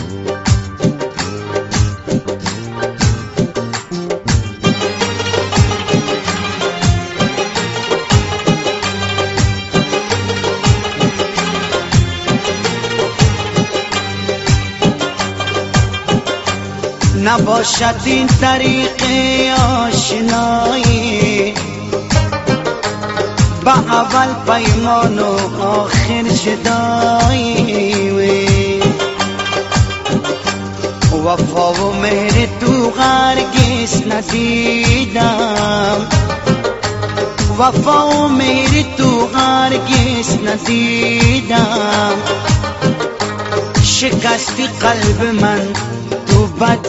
نباشد این طریق آشنایی، با اول پیمان و آخر جدایی. وفا و مهر تو هرگز ندیدم، وفا و مهر تو هرگز ندیدم. شکستی قلب من تو بد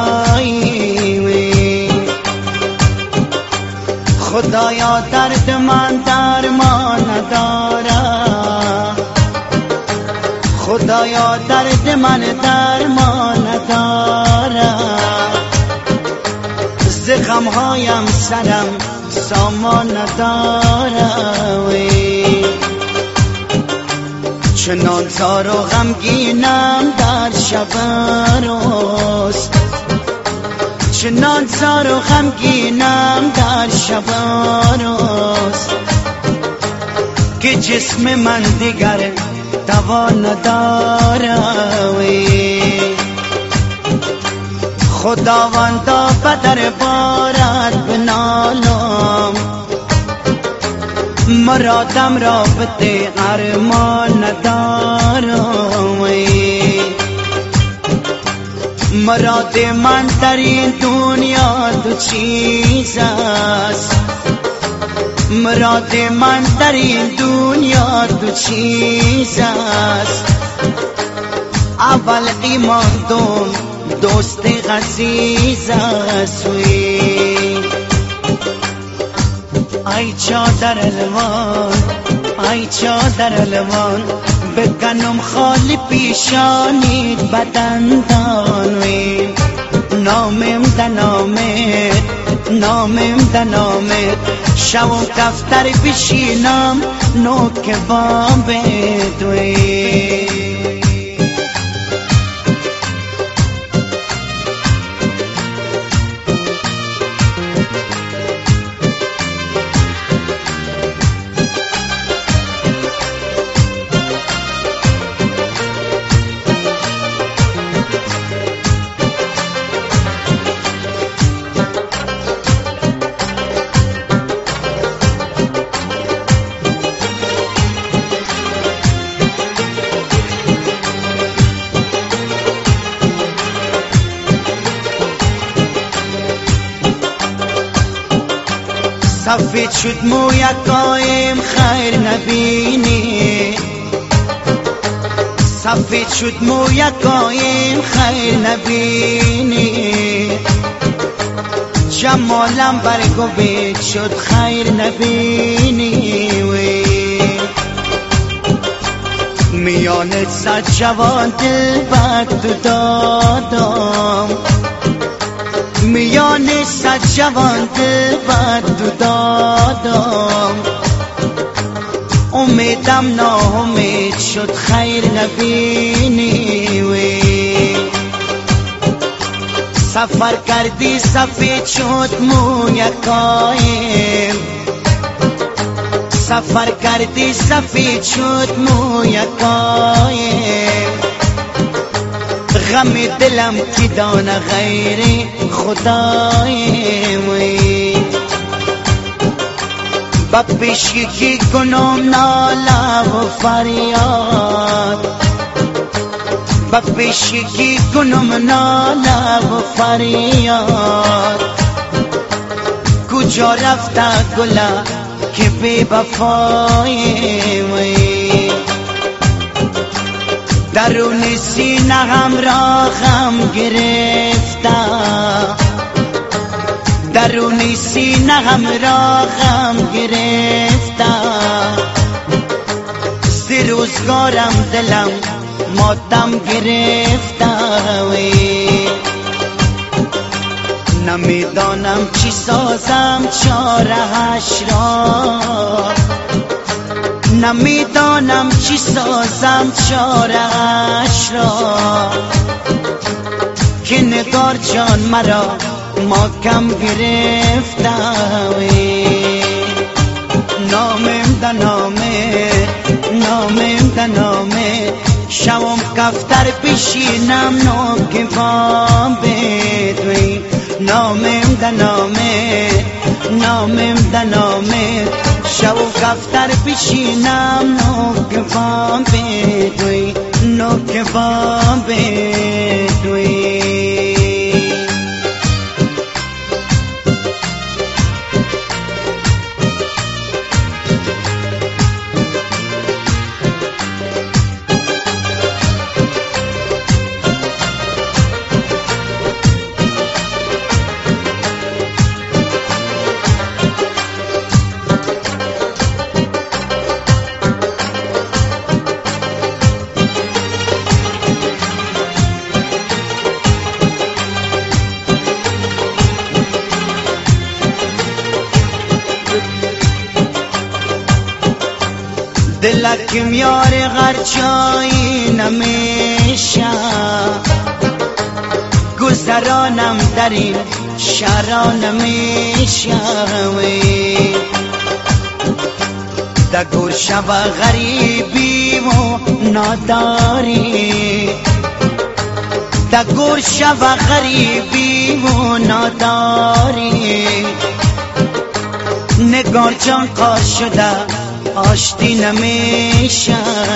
بلایی، خدایا درد من درمان ندارم، خدایا درد من درمان ندارم. ز غمهایم سرم سامان ندارم، چنان زار و غمگینم در شب روز، چنان زار و غمگینم در شب روز که جسم من دیگر دوا ندارم. خداوندا بدر بارد بنالم، مرادم را بده ارمان ندارم. مراد من در این دنیا دو چیز است، مراد من در این دنیا دو چیز است. اول ایمان، دوست عزیز است. ای چادر الوان، ای چادر الوان، بکنم خالی پیشانیت بدندانوی. نامم دنامت، نامم دنامت، شو دفتر بشینم نوک بابت وی. سفید شد مویکایم خیر نبینی، سفید شد مویکایم خیر نبینی. جمالم برگوید شد خیر نبینی. میانت صد جوان دل بد تو دادم، میان صد جوان دل بد تو دادم. امیدم ناامید شد خیر نبینی. سفر کردی سفید شد مویکایم، سفر کردی سفید شد مویکایم. غم دلم کی دانه غیر خدایم. با پیشی کی کنم ناله و فریاد، با پیشی کی کنم ناله و فریاد. کجا رفته گله که بی وفایم. درون سینه هم را غم گرفته، درون سینه هم را غم گرفته. ز روزگارم دلم ماتم گرفته. نمیدانم چی سازم چاره‌اش را، نمیدانم چی سازم چاره‌اش را. نگار جان مرا محکم گرفتم نامم ده نامه شوم کفتر پیشینم نوکوان بدوی نامم ده نامه شوم کفتر پیشینم نوکوان بدوی دلکم یار غرچایی نمیشه گذرانم در این شهرها نمیشه دگور شب غریبی و ناداری دگور شب غریبی و ناداری نگار جان قار شده آشتی نمیشه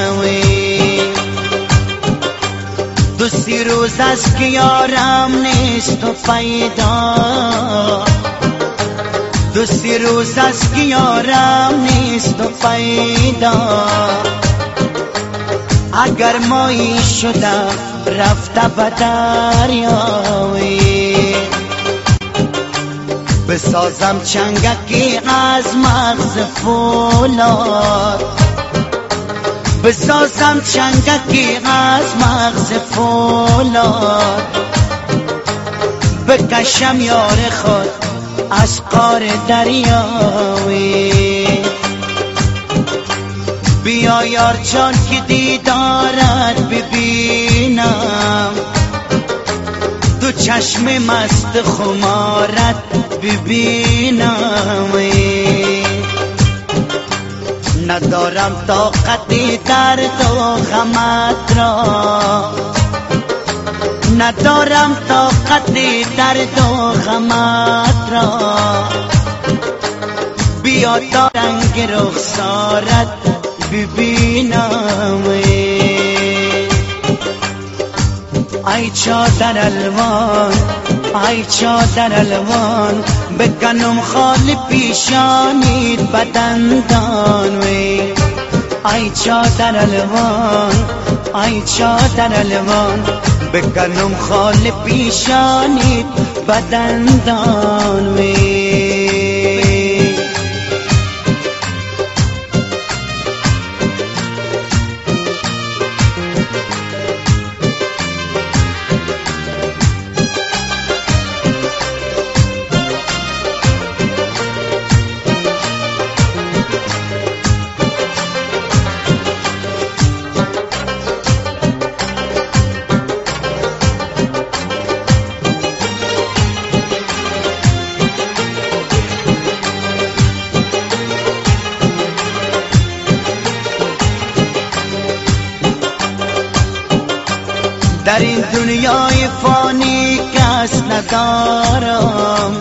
دوستی روز است که یارم نیست و پیدا دوستی روز است که یارم نیست و پیدا اگر مایی شده رفته به دریایی بسازم چنگکی از مغز فولاد بسازم چنگکی از مغز فولاد بکشم یار خود از قار دریایی بیا یار جان که دیدارت ببینم تو چشم مست خمارت ببینم ندارم طاقتی درد و غمت را ندارم طاقتی درد و غمت را بیا تا رنگ رخسارت ببینم ای چادر الوان ای چادر الوان بکنم خال پیشانیت بدندان وی ای چادر الوان ای چادر الوان بکنم خال پیشانیت بدندان وی در این دنیای فانی کس ندارم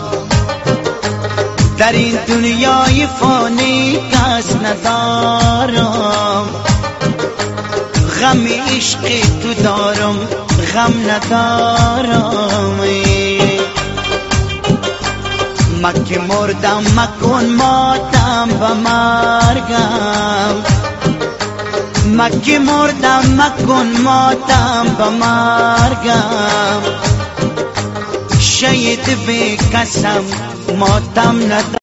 در این دنیای فانی کس ندارم غم عشق تو دارم غم ندارم مکه مردم مکن ماتم به مرگم مکه مردم مکن ماتم به مرگم شهید به قسم ماتم ندارم